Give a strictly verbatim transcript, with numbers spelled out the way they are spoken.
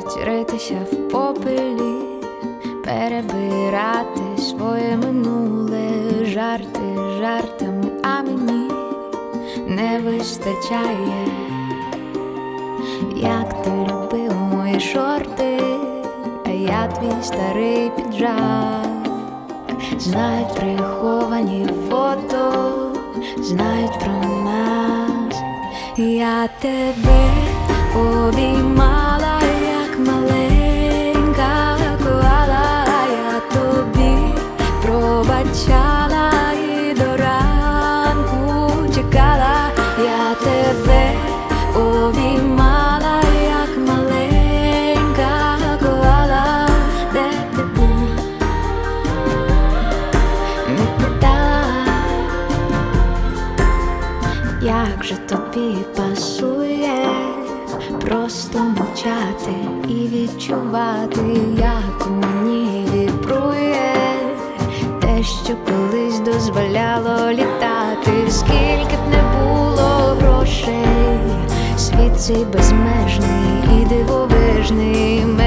любить ритися в попелі, перебирати своє минуле, жарти жартами, а мені не вистачає. Як ти любив мої шорти, а я твій старий піджак. Знають приховані фото, знають про нас. Я тебе обіймала, як маленька коала. Я тобі пробачала і до ранку чекала. Я тебе обіймала, як маленька коала. Де ти був? Не питала. Як же тобі пасує просто мовчати і відчувати, як у мені вібрує те, що колись дозволяло літати. Скільки б не було грошей, світ цей безмежний і дивовижний.